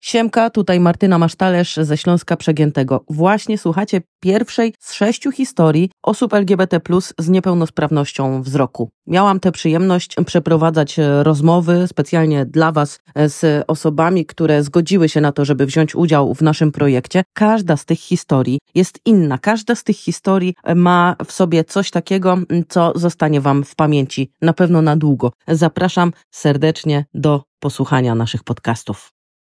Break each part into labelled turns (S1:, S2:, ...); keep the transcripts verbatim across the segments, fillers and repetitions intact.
S1: Siemka, tutaj Martyna Masztalerz ze Śląska Przegiętego. Właśnie słuchacie pierwszej z sześciu historii osób L G B T plus z niepełnosprawnością wzroku. Miałam tę przyjemność przeprowadzać rozmowy specjalnie dla Was z osobami, które zgodziły się na to, żeby wziąć udział w naszym projekcie. Każda z tych historii jest inna. Każda z tych historii ma w sobie coś takiego, co zostanie Wam w pamięci na pewno na długo. Zapraszam serdecznie do posłuchania naszych podcastów.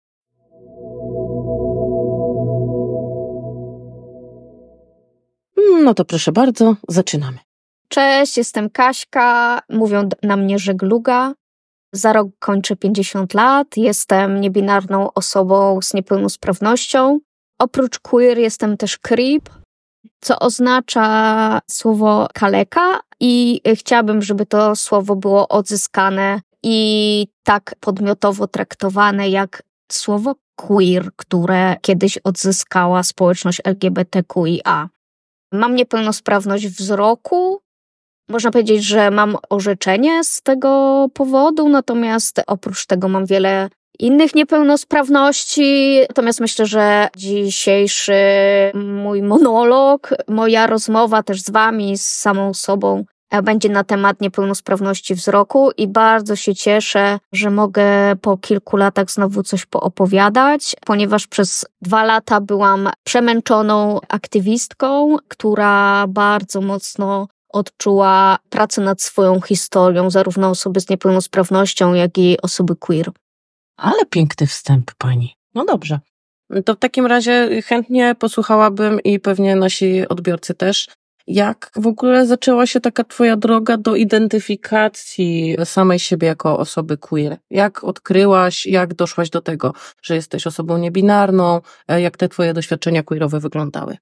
S1: No to proszę bardzo, zaczynamy.
S2: Cześć, jestem Kaśka, mówią na mnie żegluga. Za rok kończę pięćdziesiąt lat, jestem niebinarną osobą z niepełnosprawnością. Oprócz queer jestem też creep, co oznacza słowo kaleka i chciałabym, żeby to słowo było odzyskane i tak podmiotowo traktowane jak słowo queer, które kiedyś odzyskała społeczność L G B T Q I A. Mam niepełnosprawność wzroku. Można powiedzieć, że mam orzeczenie z tego powodu, natomiast oprócz tego mam wiele innych niepełnosprawności. Natomiast myślę, że dzisiejszy mój monolog, moja rozmowa też z Wami, z samą sobą, będzie na temat niepełnosprawności wzroku i bardzo się cieszę, że mogę po kilku latach znowu coś poopowiadać, ponieważ przez dwa lata byłam przemęczoną aktywistką, która bardzo mocno odczuła pracę nad swoją historią, zarówno osoby z niepełnosprawnością, jak i osoby queer.
S1: Ale piękny wstęp, pani. No dobrze. To w takim razie chętnie posłuchałabym i pewnie nasi odbiorcy też, jak w ogóle zaczęła się taka twoja droga do identyfikacji samej siebie jako osoby queer? Jak odkryłaś, jak doszłaś do tego, że jesteś osobą niebinarną? Jak te twoje doświadczenia queerowe wyglądały?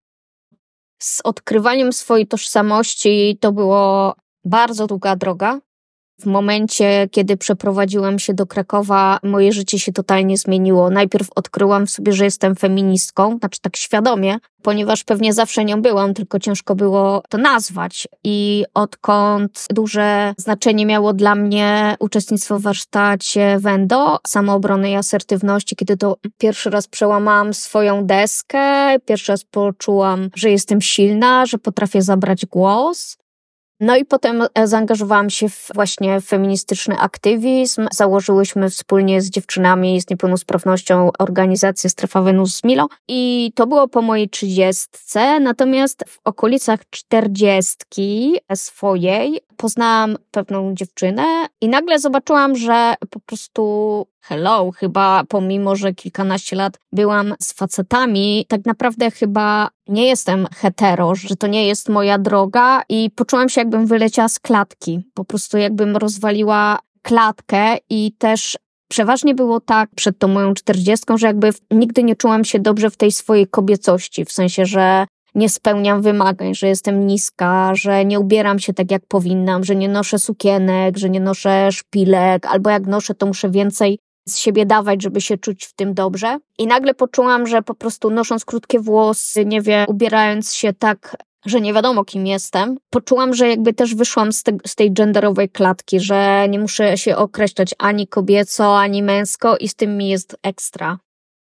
S2: Z odkrywaniem swojej tożsamości to było bardzo długa droga. W momencie, kiedy przeprowadziłam się do Krakowa, moje życie się totalnie zmieniło. Najpierw odkryłam w sobie, że jestem feministką, znaczy tak świadomie, ponieważ pewnie zawsze nią byłam, tylko ciężko było to nazwać. I odkąd duże znaczenie miało dla mnie uczestnictwo w warsztacie Wendo, samoobrony i asertywności, kiedy to pierwszy raz przełamałam swoją deskę, pierwszy raz poczułam, że jestem silna, że potrafię zabrać głos. No i potem zaangażowałam się w właśnie feministyczny aktywizm. Założyłyśmy wspólnie z dziewczynami z niepełnosprawnością organizację Strefa Wenus z Milo i to było po mojej trzydziestce, natomiast w okolicach czterdziestki swojej poznałam pewną dziewczynę i nagle zobaczyłam, że po prostu hello, chyba pomimo, że kilkanaście lat byłam z facetami, tak naprawdę chyba nie jestem hetero, że to nie jest moja droga i poczułam się, jakbym wyleciała z klatki. Po prostu jakbym rozwaliła klatkę i też przeważnie było tak przed tą moją czterdziestką, że jakby nigdy nie czułam się dobrze w tej swojej kobiecości, w sensie, że nie spełniam wymagań, że jestem niska, że nie ubieram się tak jak powinnam, że nie noszę sukienek, że nie noszę szpilek, albo jak noszę, to muszę więcej z siebie dawać, żeby się czuć w tym dobrze. I nagle poczułam, że po prostu nosząc krótkie włosy, nie wiem, ubierając się tak, że nie wiadomo kim jestem, poczułam, że jakby też wyszłam z, te, z tej genderowej klatki, że nie muszę się określać ani kobieco, ani męsko i z tym mi jest ekstra.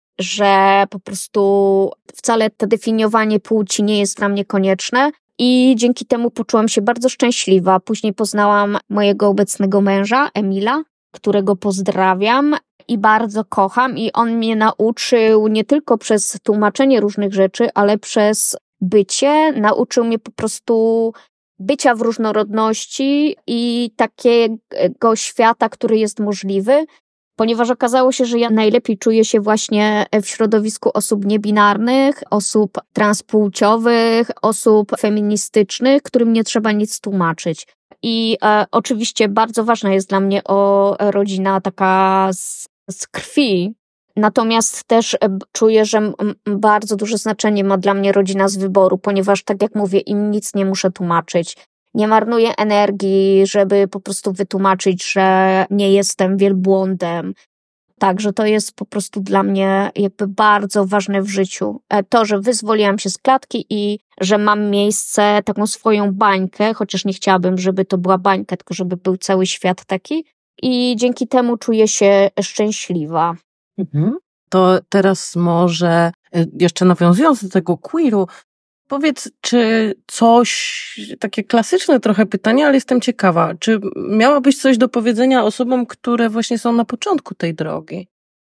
S2: Że po prostu wcale to definiowanie płci nie jest dla mnie konieczne i dzięki temu poczułam się bardzo szczęśliwa. Później poznałam mojego obecnego męża, Emila, którego pozdrawiam i bardzo kocham i on mnie nauczył nie tylko przez tłumaczenie różnych rzeczy, ale przez bycie, nauczył mnie po prostu bycia w różnorodności i takiego świata, który jest możliwy. Ponieważ okazało się, że ja najlepiej czuję się właśnie w środowisku osób niebinarnych, osób transpłciowych, osób feministycznych, którym nie trzeba nic tłumaczyć. I e, oczywiście bardzo ważna jest dla mnie o rodzina taka z, z krwi, natomiast też czuję, że m, bardzo duże znaczenie ma dla mnie rodzina z wyboru, ponieważ tak jak mówię, im nic nie muszę tłumaczyć. Nie marnuję energii, żeby po prostu wytłumaczyć, że nie jestem wielbłądem. Także to jest po prostu dla mnie jakby bardzo ważne w życiu. To, że wyzwoliłam się z klatki i że mam miejsce, taką swoją bańkę, chociaż nie chciałabym, żeby to była bańka, tylko żeby był cały świat taki. I dzięki temu czuję się szczęśliwa.
S1: Mhm. To teraz może, jeszcze nawiązując do tego queeru, powiedz, czy coś, takie klasyczne trochę pytanie, ale jestem ciekawa, czy miałabyś coś do powiedzenia osobom, które właśnie są na początku tej drogi?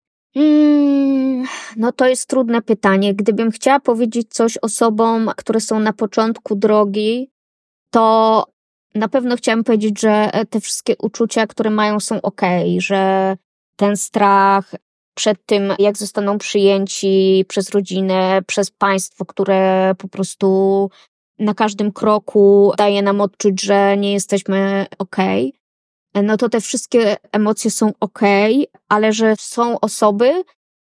S2: Hmm, no to jest trudne pytanie. Gdybym chciała powiedzieć coś osobom, które są na początku drogi, to na pewno chciałam powiedzieć, że te wszystkie uczucia, które mają, są okej, że ten strach przed tym, jak zostaną przyjęci przez rodzinę, przez państwo, które po prostu na każdym kroku daje nam odczuć, że nie jesteśmy okej, no to te wszystkie emocje są okej, ale że są osoby,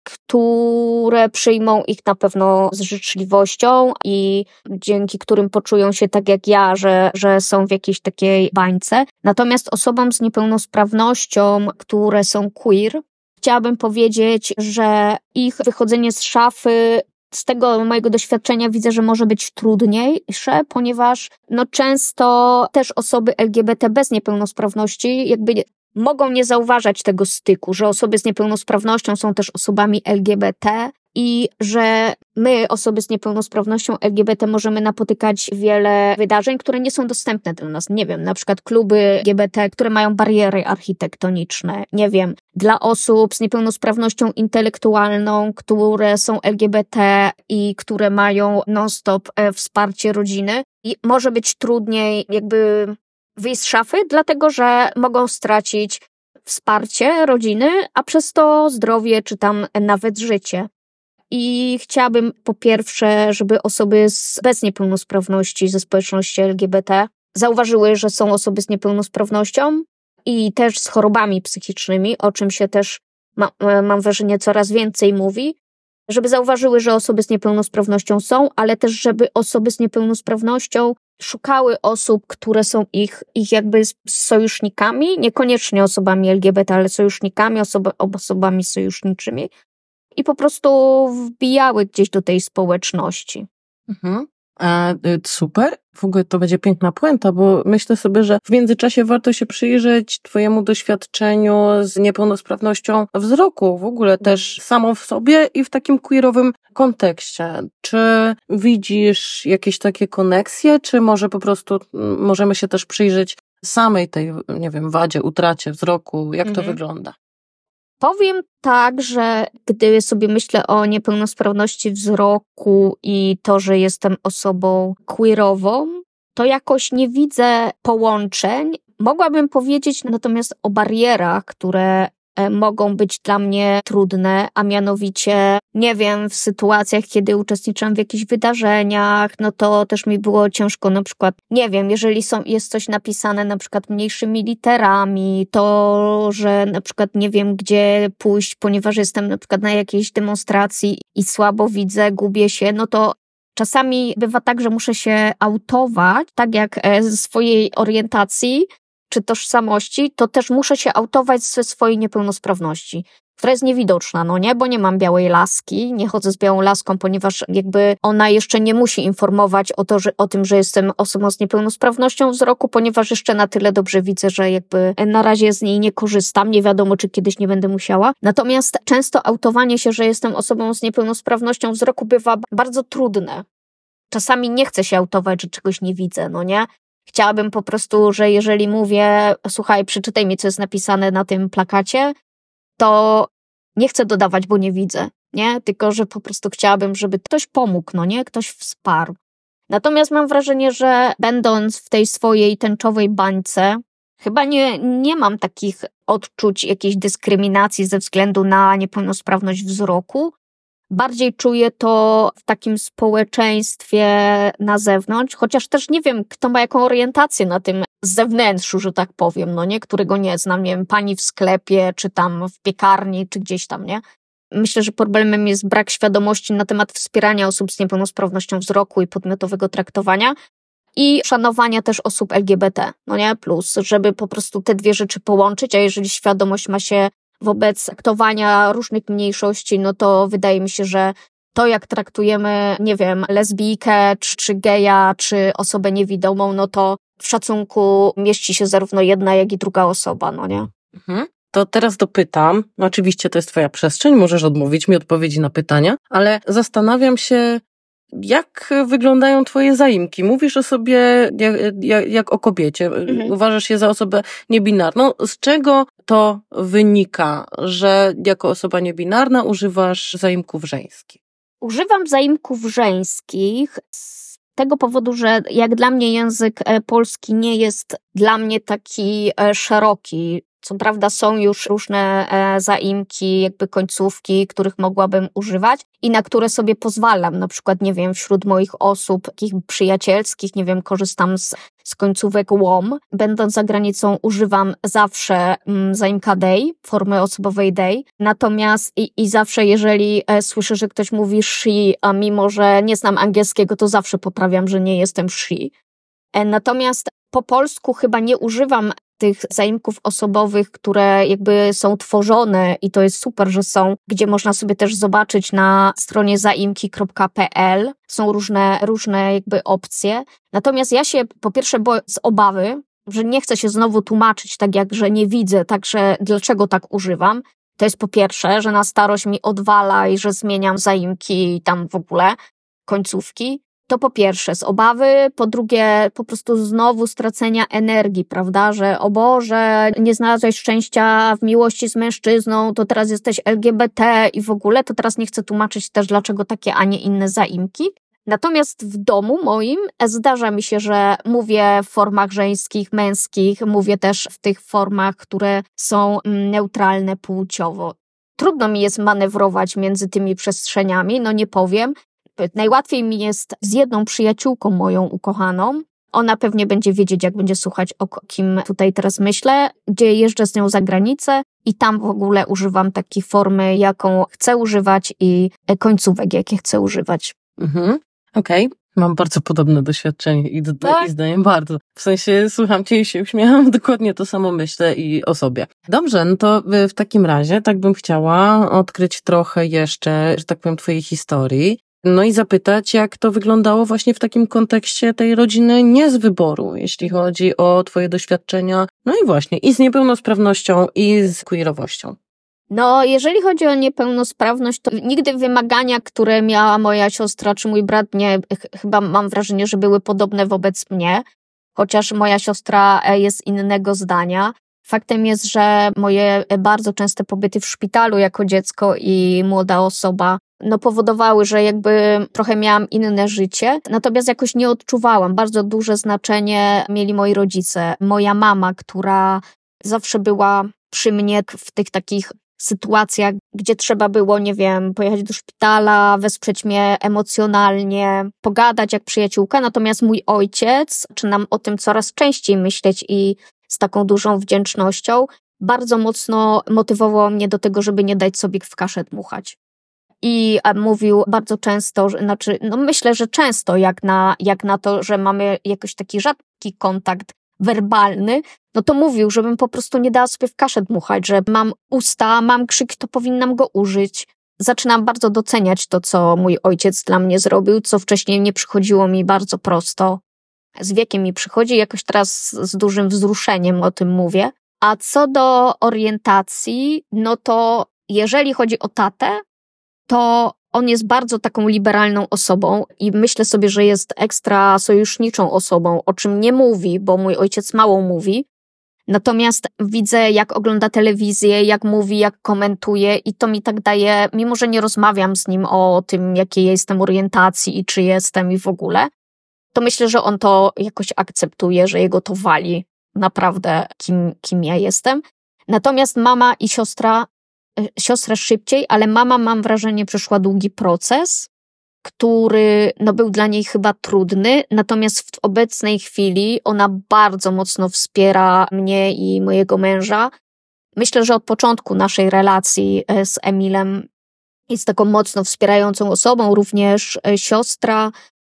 S2: które przyjmą ich na pewno z życzliwością i dzięki którym poczują się tak jak ja, że, że są w jakiejś takiej bańce. Natomiast osobom z niepełnosprawnością, które są queer, chciałabym powiedzieć, że ich wychodzenie z szafy, z tego mojego doświadczenia widzę, że może być trudniejsze, ponieważ no często też osoby L G B T bez niepełnosprawności jakby mogą nie zauważać tego styku, że osoby z niepełnosprawnością są też osobami L G B T i że my, osoby z niepełnosprawnością L G B T, możemy napotykać wiele wydarzeń, które nie są dostępne dla nas. Nie wiem, na przykład kluby L G B T, które mają bariery architektoniczne. Nie wiem, dla osób z niepełnosprawnością intelektualną, które są L G B T i które mają non-stop wsparcie rodziny. I może być trudniej jakby wyjść z szafy, dlatego że mogą stracić wsparcie rodziny, a przez to zdrowie czy tam nawet życie. I chciałabym po pierwsze, żeby osoby z, bez niepełnosprawności ze społeczności L G B T zauważyły, że są osoby z niepełnosprawnością i też z chorobami psychicznymi, o czym się też ma, mam wrażenie coraz więcej mówi, żeby zauważyły, że osoby z niepełnosprawnością są, ale też żeby osoby z niepełnosprawnością szukały osób, które są ich, ich jakby sojusznikami, niekoniecznie osobami L G B T, ale sojusznikami, osoba, osobami sojuszniczymi i po prostu wbijały gdzieś do tej społeczności.
S1: Mhm. E, super, w ogóle to będzie piękna puenta, bo myślę sobie, że w międzyczasie warto się przyjrzeć twojemu doświadczeniu z niepełnosprawnością wzroku, w ogóle też samą w sobie i w takim queerowym kontekście. Czy widzisz jakieś takie koneksje, czy może po prostu możemy się też przyjrzeć samej tej, nie wiem, wadzie, utracie wzroku, jak mhm. to wygląda?
S2: Powiem tak, że gdy sobie myślę o niepełnosprawności wzroku i to, że jestem osobą queerową, to jakoś nie widzę połączeń. Mogłabym powiedzieć natomiast o barierach, które mogą być dla mnie trudne, a mianowicie, nie wiem, w sytuacjach, kiedy uczestniczyłam w jakichś wydarzeniach, no to też mi było ciężko, na przykład, nie wiem, jeżeli są, jest coś napisane na przykład mniejszymi literami, to, że na przykład nie wiem, gdzie pójść, ponieważ jestem na przykład na jakiejś demonstracji i słabo widzę, gubię się, no to czasami bywa tak, że muszę się autować, tak jak ze swojej orientacji, czy tożsamości, to też muszę się autować ze swojej niepełnosprawności, która jest niewidoczna, no nie, bo nie mam białej laski, nie chodzę z białą laską, ponieważ jakby ona jeszcze nie musi informować o, to, że, o tym, że jestem osobą z niepełnosprawnością wzroku, ponieważ jeszcze na tyle dobrze widzę, że jakby na razie z niej nie korzystam, nie wiadomo, czy kiedyś nie będę musiała. Natomiast często autowanie się, że jestem osobą z niepełnosprawnością wzroku bywa bardzo trudne. Czasami nie chcę się autować, że czegoś nie widzę, no nie? Chciałabym po prostu, że jeżeli mówię, słuchaj, przeczytaj mi, co jest napisane na tym plakacie, to nie chcę dodawać, bo nie widzę, nie? Tylko, że po prostu chciałabym, żeby ktoś pomógł, no nie? Ktoś wsparł. Natomiast mam wrażenie, że będąc w tej swojej tęczowej bańce, chyba nie, nie mam takich odczuć jakiejś dyskryminacji ze względu na niepełnosprawność wzroku. Bardziej czuję to w takim społeczeństwie na zewnątrz, chociaż też nie wiem, kto ma jaką orientację na tym zewnętrzu, że tak powiem, no nie, którego nie znam, nie wiem, pani w sklepie, czy tam w piekarni, czy gdzieś tam, nie? Myślę, że problemem jest brak świadomości na temat wspierania osób z niepełnosprawnością wzroku i podmiotowego traktowania i szanowania też osób L G B T, no nie, plus, żeby po prostu te dwie rzeczy połączyć, a jeżeli świadomość ma się wobec traktowania różnych mniejszości, no to wydaje mi się, że to jak traktujemy, nie wiem, lesbijkę, czy, czy geja, czy osobę niewidomą, no to w szacunku mieści się zarówno jedna, jak i druga osoba, no nie?
S1: Mhm. To teraz dopytam, no oczywiście to jest twoja przestrzeń, możesz odmówić mi odpowiedzi na pytania, ale zastanawiam się, jak wyglądają twoje zaimki? Mówisz o sobie jak, jak, jak o kobiecie, mhm. Uważasz się za osobę niebinarną. Z czego to wynika, że jako osoba niebinarna używasz zaimków żeńskich?
S2: Używam zaimków żeńskich z tego powodu, że jak dla mnie język polski nie jest dla mnie taki szeroki. Co prawda są już różne e, zaimki, jakby końcówki, których mogłabym używać i na które sobie pozwalam. Na przykład, nie wiem, wśród moich osób takich przyjacielskich, nie wiem, korzystam z, z końcówek łom. Będąc za granicą używam zawsze mm, zaimka they, formy osobowej they. Natomiast i, i zawsze, jeżeli e, słyszę, że ktoś mówi she, a mimo, że nie znam angielskiego, to zawsze poprawiam, że nie jestem she. E, natomiast po polsku chyba nie używam tych zaimków osobowych, które jakby są tworzone i to jest super, że są, gdzie można sobie też zobaczyć na stronie zaimki kropka pe el. Są różne, różne jakby opcje. Natomiast ja się po pierwsze boję z obawy, że nie chcę się znowu tłumaczyć tak jak, że nie widzę, także dlaczego tak używam. To jest po pierwsze, że na starość mi odwala i że zmieniam zaimki i tam w ogóle końcówki. To po pierwsze z obawy, po drugie po prostu znowu stracenia energii, prawda, że o Boże, nie znalazłeś szczęścia w miłości z mężczyzną, to teraz jesteś el gie be te i w ogóle, to teraz nie chcę tłumaczyć też dlaczego takie, a nie inne zaimki. Natomiast w domu moim zdarza mi się, że mówię w formach żeńskich, męskich, mówię też w tych formach, które są neutralne płciowo. Trudno mi jest manewrować między tymi przestrzeniami, no nie powiem. Najłatwiej mi jest z jedną przyjaciółką moją ukochaną. Ona pewnie będzie wiedzieć, jak będzie słuchać, o kim tutaj teraz myślę, gdzie jeżdżę z nią za granicę i tam w ogóle używam takiej formy, jaką chcę używać i końcówek, jakie chcę używać.
S1: Mhm. Okej. Okay. Mam bardzo podobne doświadczenie i, tak? i zdaniem bardzo. W sensie słucham cię i się uśmiecham, dokładnie to samo myślę i o sobie. Dobrze, no to w takim razie tak bym chciała odkryć trochę jeszcze, że tak powiem, twojej historii. No i zapytać, jak to wyglądało właśnie w takim kontekście tej rodziny nie z wyboru, jeśli chodzi o twoje doświadczenia, no i właśnie i z niepełnosprawnością, i z queerowością.
S2: No, jeżeli chodzi o niepełnosprawność, to nigdy wymagania, które miała moja siostra czy mój brat, nie, ch- chyba mam wrażenie, że były podobne wobec mnie, chociaż moja siostra jest innego zdania. Faktem jest, że moje bardzo częste pobyty w szpitalu jako dziecko i młoda osoba no powodowały, że jakby trochę miałam inne życie, natomiast jakoś nie odczuwałam. Bardzo duże znaczenie mieli moi rodzice. Moja mama, która zawsze była przy mnie w tych takich sytuacjach, gdzie trzeba było, nie wiem, pojechać do szpitala, wesprzeć mnie emocjonalnie, pogadać jak przyjaciółka, natomiast mój ojciec, zaczynam o tym coraz częściej myśleć i z taką dużą wdzięcznością, bardzo mocno motywował mnie do tego, żeby nie dać sobie w kaszę dmuchać. I mówił bardzo często, że, znaczy, no myślę, że często jak na, jak na to, że mamy jakiś taki rzadki kontakt werbalny, no to mówił, żebym po prostu nie dała sobie w kaszę dmuchać, że mam usta, mam krzyk, to powinnam go użyć. Zaczynam bardzo doceniać to, co mój ojciec dla mnie zrobił, co wcześniej nie przychodziło mi bardzo prosto. Z wiekiem mi przychodzi, jakoś teraz z dużym wzruszeniem o tym mówię. A co do orientacji, no to jeżeli chodzi o tatę, to on jest bardzo taką liberalną osobą i myślę sobie, że jest ekstra sojuszniczą osobą, o czym nie mówi, bo mój ojciec mało mówi. Natomiast widzę, jak ogląda telewizję, jak mówi, jak komentuje i to mi tak daje, mimo że nie rozmawiam z nim o tym, jakiej jestem orientacji i czy jestem i w ogóle, to myślę, że on to jakoś akceptuje, że jego to wali naprawdę, kim, kim ja jestem. Natomiast mama i siostra, siostra szybciej, ale mama, mam wrażenie, przeszła długi proces, który no, był dla niej chyba trudny, natomiast w obecnej chwili ona bardzo mocno wspiera mnie i mojego męża. Myślę, że od początku naszej relacji z Emilem jest taką mocno wspierającą osobą, również siostra.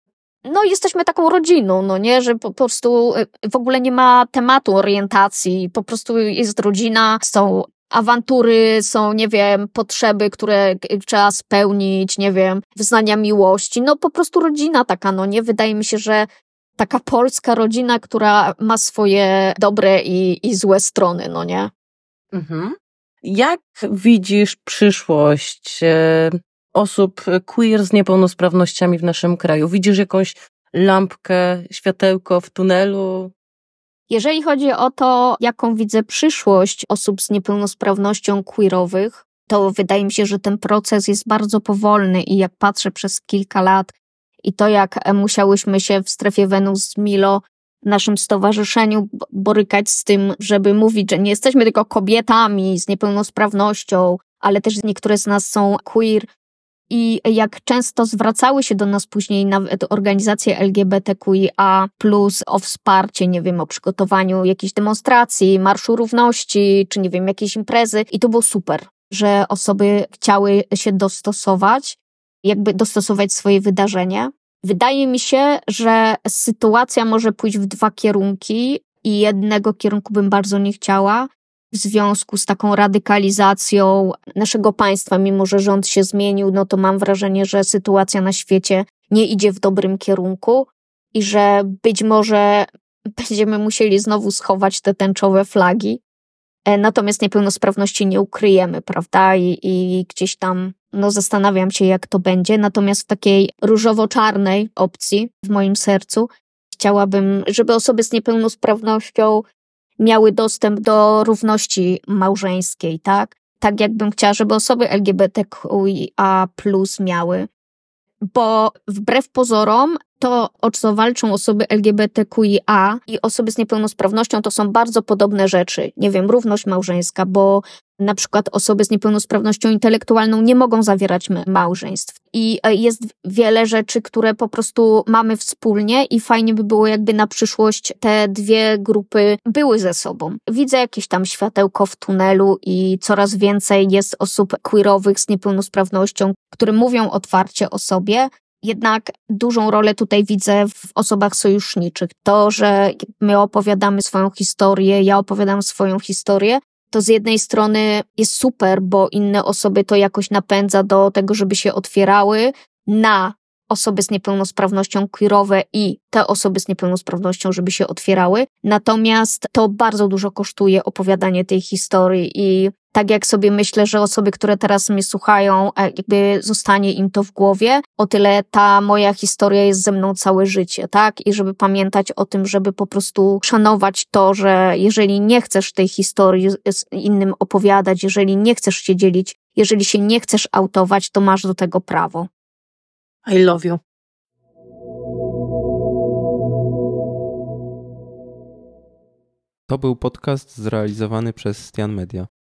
S2: No jesteśmy taką rodziną, no nie, że po prostu w ogóle nie ma tematu orientacji, po prostu jest rodzina, są awantury, są, nie wiem, potrzeby, które trzeba spełnić, nie wiem, wyznania miłości, no po prostu rodzina taka, no nie, wydaje mi się, że taka polska rodzina, która ma swoje dobre i, i złe strony, no nie.
S1: Mhm. Jak widzisz przyszłość e, osób queer z niepełnosprawnościami w naszym kraju? Widzisz jakąś lampkę, światełko w tunelu?
S2: Jeżeli chodzi o to, jaką widzę przyszłość osób z niepełnosprawnością queerowych, to wydaje mi się, że ten proces jest bardzo powolny i jak patrzę przez kilka lat i to, jak musiałyśmy się w strefie Wenus z Milo, w naszym stowarzyszeniu, borykać z tym, żeby mówić, że nie jesteśmy tylko kobietami z niepełnosprawnością, ale też niektóre z nas są queer. I jak często zwracały się do nas później nawet organizacje L G B T Q I A plus o wsparcie, nie wiem, o przygotowaniu jakiejś demonstracji, Marszu Równości, czy nie wiem, jakiejś imprezy. I to było super, że osoby chciały się dostosować, jakby dostosować swoje wydarzenie. Wydaje mi się, że sytuacja może pójść w dwa kierunki i jednego kierunku bym bardzo nie chciała, w związku z taką radykalizacją naszego państwa, mimo że rząd się zmienił, no to mam wrażenie, że sytuacja na świecie nie idzie w dobrym kierunku i że być może będziemy musieli znowu schować te tęczowe flagi. Natomiast niepełnosprawności nie ukryjemy, prawda? I, i gdzieś tam no zastanawiam się, jak to będzie. Natomiast w takiej różowo-czarnej opcji w moim sercu chciałabym, żeby osoby z niepełnosprawnością miały dostęp do równości małżeńskiej, tak? Tak jakbym chciała, żeby osoby L G B T Q I A plus miały. Bo wbrew pozorom to, o co walczą osoby L G B T Q I A i osoby z niepełnosprawnością, to są bardzo podobne rzeczy. Nie wiem, równość małżeńska, bo na przykład osoby z niepełnosprawnością intelektualną nie mogą zawierać małżeństw. I jest wiele rzeczy, które po prostu mamy wspólnie i fajnie by było, jakby na przyszłość te dwie grupy były ze sobą. Widzę jakieś tam światełko w tunelu i coraz więcej jest osób queerowych z niepełnosprawnością, które mówią otwarcie o sobie. Jednak dużą rolę tutaj widzę w osobach sojuszniczych. To, że my opowiadamy swoją historię, ja opowiadam swoją historię, to z jednej strony jest super, bo inne osoby to jakoś napędza do tego, żeby się otwierały na osoby z niepełnosprawnością queerowe i te osoby z niepełnosprawnością, żeby się otwierały. Natomiast to bardzo dużo kosztuje opowiadanie tej historii i tak jak sobie myślę, że osoby, które teraz mnie słuchają, jakby zostanie im to w głowie, o tyle ta moja historia jest ze mną całe życie, tak? I żeby pamiętać o tym, żeby po prostu szanować to, że jeżeli nie chcesz tej historii z innym opowiadać, jeżeli nie chcesz się dzielić, jeżeli się nie chcesz autować, to masz do tego prawo.
S1: I love you.
S3: To był podcast zrealizowany przez Stian Media.